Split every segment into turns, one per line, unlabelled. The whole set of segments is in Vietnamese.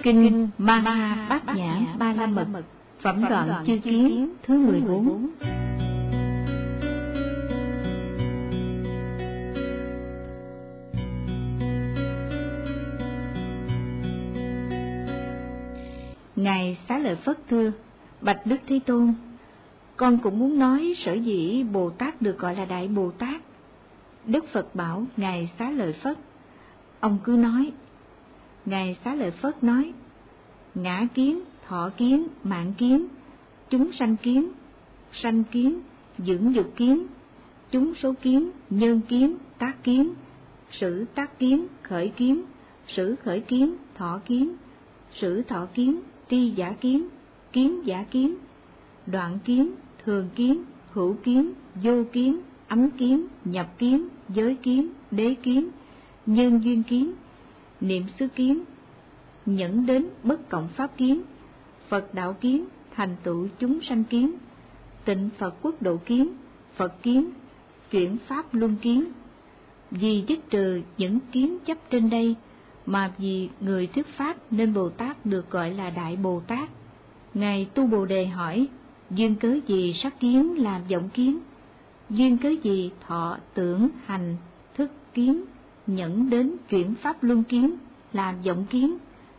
Kinh Maha Bát Nhã Ba La Mật, phẩm đoạn chư kiến thứ 14. Ngài Xá Lợi Phất thưa: Bạch Đức Thế Tôn, con cũng muốn nói sở dĩ Bồ Tát được gọi là Đại Bồ Tát. Đức Phật bảo Ngài Xá Lợi Phất: ông cứ nói. Ngài Xá Lợi Phất nói: ngã kiến, thọ kiến, mạng kiến, chúng sanh kiến, dưỡng dục kiến, chúng số kiến, nhân kiến, tác kiến, sử tác kiến, khởi kiến, sử khởi kiến, thọ kiến, sử thọ kiến, tri giả kiến, kiến giả kiến, đoạn kiến, thường kiến, hữu kiến, vô kiến, ấm kiến, nhập kiến, giới kiến, đế kiến, nhân duyên kiến, niệm xứ kiến, nhẫn đến bất cộng pháp kiến, Phật đạo kiến, thành tựu chúng sanh kiến, tịnh Phật quốc độ kiến, Phật kiến, chuyển pháp luân kiến. Vì dứt trừ những kiến chấp trên đây, mà vì người thuyết pháp nên Bồ Tát được gọi là Đại Bồ Tát. Ngài Tu Bồ Đề hỏi: duyên cớ gì sắc kiến làm vọng kiến? Duyên cớ gì thọ tưởng hành thức kiến, nhẫn đến chuyển pháp luân kiến làm vọng kiến?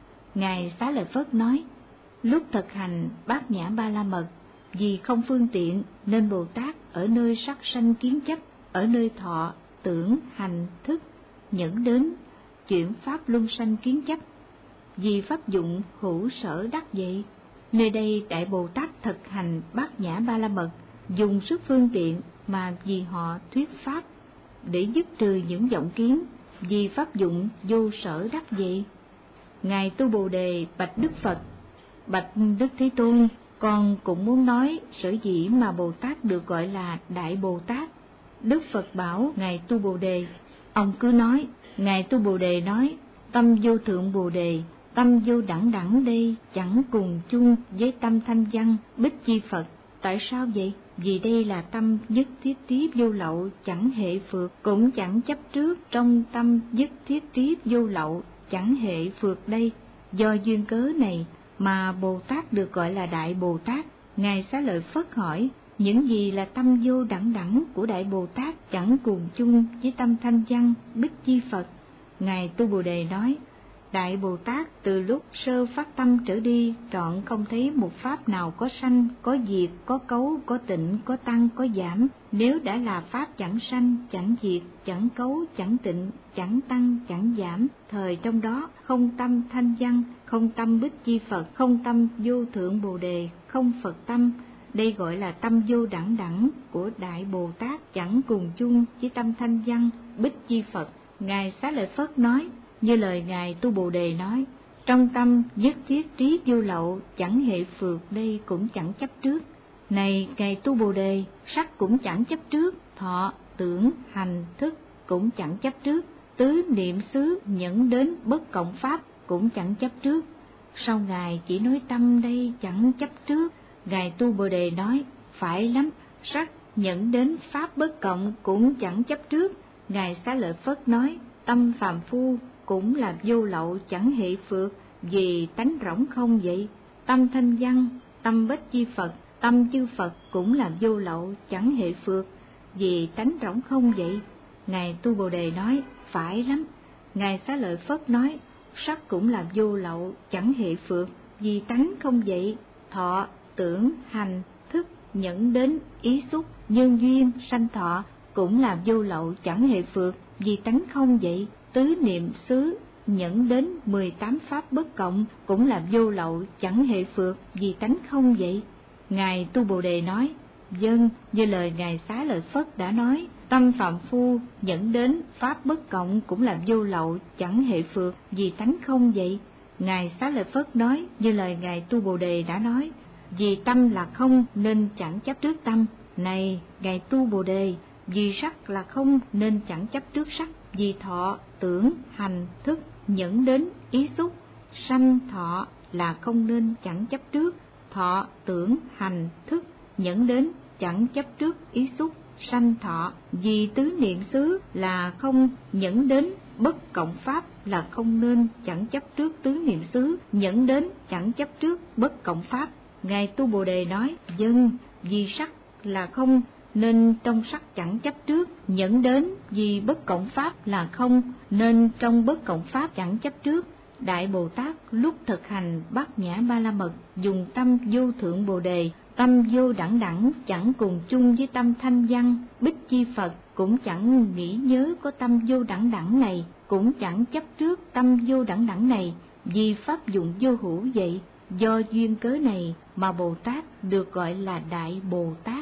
Ngài Xá Lợi Phất nói: lúc thực hành Bát Nhã Ba La Mật, vì không phương tiện nên Bồ Tát ở nơi sắc sanh kiến chấp, ở nơi thọ tưởng hành thức nhẫn đến chuyển pháp luân sanh kiến chấp, vì pháp dụng hữu sở đắc vậy. Nơi đây Đại Bồ Tát thực hành Bát Nhã Ba La Mật, dùng sức phương tiện mà vì họ thuyết pháp để dứt trừ những vọng kiến, vì pháp dụng vô sở đắc vậy. Ngài Tu Bồ Đề bạch Đức Phật: bạch Đức Thế Tôn, con cũng muốn nói sở dĩ mà Bồ Tát được gọi là Đại Bồ Tát. Đức Phật bảo Ngài Tu Bồ Đề: ông cứ nói. Ngài Tu Bồ Đề nói: tâm vô thượng Bồ Đề, tâm vô đẳng đẳng đây chẳng cùng chung với tâm thanh văn Bích Chi Phật. Tại sao vậy? Vì đây là tâm nhất thiết trí vô lậu, chẳng hệ phược, cũng chẳng chấp trước. Trong tâm nhất thiết trí vô lậu, chẳng hệ phược đây, do duyên cớ này mà Bồ Tát được gọi là Đại Bồ Tát. Ngài Xá Lợi Phất hỏi: những gì là tâm vô đẳng đẳng của Đại Bồ Tát chẳng cùng chung với tâm thanh văn Bích Chi Phật? Ngài Tu Bồ Đề nói: Đại Bồ Tát từ lúc sơ phát tâm trở đi, trọn không thấy một pháp nào có sanh, có diệt, có cấu, có tịnh, có tăng, có giảm. Nếu đã là pháp chẳng sanh, chẳng diệt, chẳng cấu, chẳng tịnh, chẳng tăng, chẳng giảm, thời trong đó không tâm thanh văn, không tâm Bích Chi Phật, không tâm vô thượng Bồ Đề, không Phật tâm. Đây gọi là tâm vô đẳng đẳng của Đại Bồ Tát, chẳng cùng chung với tâm thanh văn Bích Chi Phật. Ngài Xá Lợi Phất nói như lời Ngài Tu Bồ Đề nói: trong tâm nhất thiết trí vô lậu, chẳng hệ phược đây cũng chẳng chấp trước. Này Ngài Tu Bồ Đề, sắc cũng chẳng chấp trước, thọ tưởng hành thức cũng chẳng chấp trước, tứ niệm xứ nhẫn đến bất cộng pháp cũng chẳng chấp trước. Sau Ngài chỉ nói tâm đây chẳng chấp trước. Ngài Tu Bồ Đề nói: phải lắm, sắc nhẫn đến pháp bất cộng cũng chẳng chấp trước. Ngài Xá Lợi Phất nói: tâm phàm phu cũng là vô lậu, chẳng hệ phược, vì tánh rỗng không vậy. Tâm thanh văn, tâm Bích Chi Phật, tâm chư Phật cũng là vô lậu, chẳng hệ phược, vì tánh rỗng không vậy. Ngài Tu Bồ Đề nói: phải lắm. Ngài Xá Lợi Phất nói: sắc cũng là vô lậu, chẳng hệ phược, vì tánh không vậy. Thọ tưởng hành thức nhẫn đến ý xúc, nhân duyên sanh thọ cũng là vô lậu, chẳng hệ phược, vì tánh không vậy. Tứ niệm xứ nhẫn đến 18 pháp bất cộng cũng là vô lậu, chẳng hệ phược, vì tánh không vậy. Ngài Tu Bồ Đề nói: vâng, như lời Ngài Xá Lợi Phất đã nói, tâm phạm phu nhẫn đến pháp bất cộng cũng là vô lậu, chẳng hệ phược, vì tánh không vậy. Ngài Xá Lợi Phất nói như lời Ngài Tu Bồ Đề đã nói: vì tâm là không nên chẳng chấp trước tâm. Này Ngài Tu Bồ Đề, vì sắc là không nên chẳng chấp trước sắc, vì thọ tưởng hành thức nhẫn đến ý xúc sanh thọ là không nên chẳng chấp trước. Thọ tưởng hành thức nhẫn đến chẳng chấp trước ý xúc sanh thọ. Vì tứ niệm xứ là không nhẫn đến bất cộng pháp, là không nên chẳng chấp trước tứ niệm xứ, nhẫn đến chẳng chấp trước bất cộng pháp. Ngài Tu Bồ Đề nói: dân vì sắc là không nên trong sắc chẳng chấp trước, nhẫn đến vì bất cộng pháp là không nên trong bất cộng pháp chẳng chấp trước. Đại Bồ Tát lúc thực hành Bát Nhã Ba La Mật dùng tâm vô thượng Bồ Đề, tâm vô đẳng đẳng, chẳng cùng chung với tâm thanh văn. Bích Chi Phật cũng chẳng nghĩ nhớ có tâm vô đẳng đẳng này, cũng chẳng chấp trước tâm vô đẳng đẳng này, vì pháp dụng vô hữu vậy. Do duyên cớ này mà Bồ Tát được gọi là Đại Bồ Tát.